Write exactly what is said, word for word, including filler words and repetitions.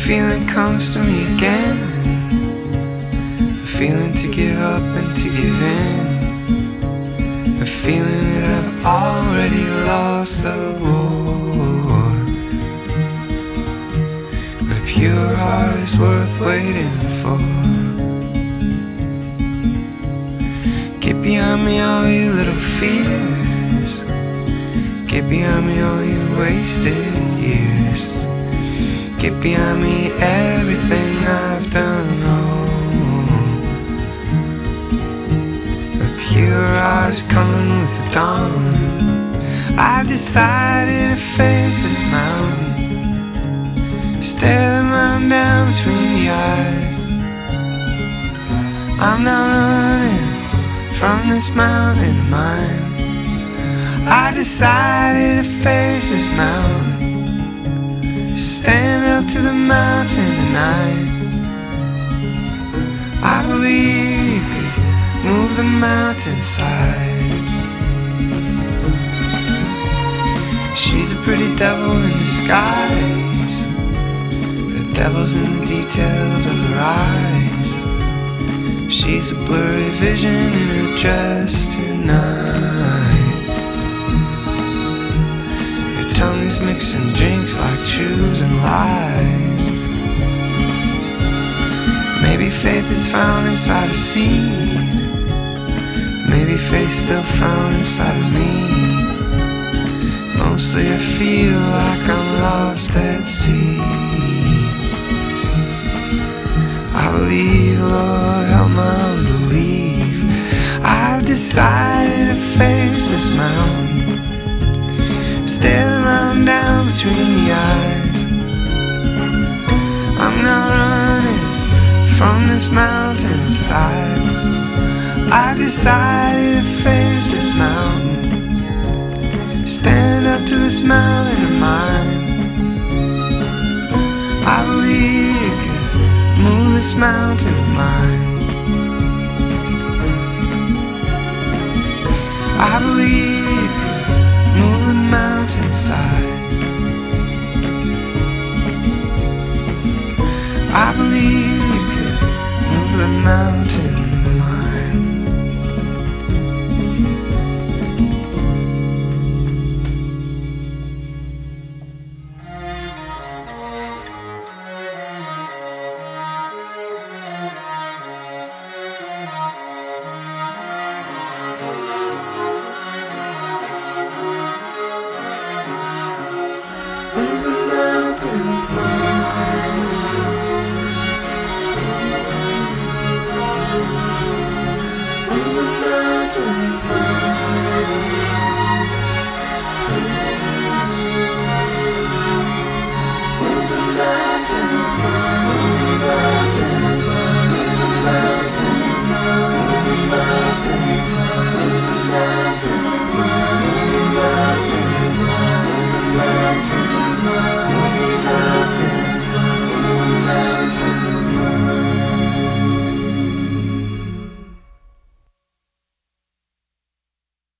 feeling comes to me again, a feeling to give up and to give in, a feeling that I've already lost the war. But a pure heart is worth waiting for. Get behind me all your little fears, get behind me all your wasted years, get behind me everything I've done wrong. A pure heart's coming with the dawn. I've decided to face this mountain, stare the mountain down between the eyes. I'm not running from this mountain of mine. I decided to face this mountain, stand up to the mountain tonight. I believe you could move the mountainside. She's a pretty devil in disguise, the devil's in the details of her eyes. She's a blurry vision in her dress tonight. Her tongue is mixing drinks like truths and lies. Maybe faith is found inside a seed, maybe faith still found inside of me. Mostly I feel like I'm lost at sea. I believe, Lord, help my unbelief. I've decided to face this mountain, stare the mountain down between the eyes. I'm not running from this mountainside. I've decided to face this mountain, stand up to this mountain of mine. I believe you can move this mountain of mine. I believe you can move the mountainside. I believe you can move the mountain of mine. Move the mountain of mine.